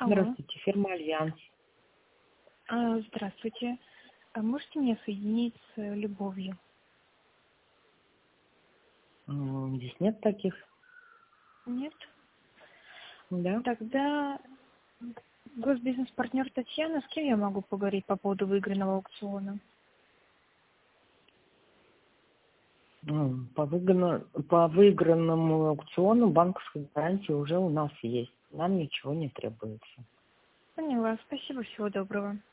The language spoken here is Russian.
Алло. Здравствуйте, фирма «Альянс». Здравствуйте. Можете меня соединить с Любовью? Здесь нет таких. Нет? Да. Тогда госбизнес-партнер Татьяна, с кем я могу поговорить по поводу выигранного аукциона? По выигранному аукциону банковская гарантия уже у нас есть. Нам ничего не требуется. Поняла. Спасибо. Всего доброго.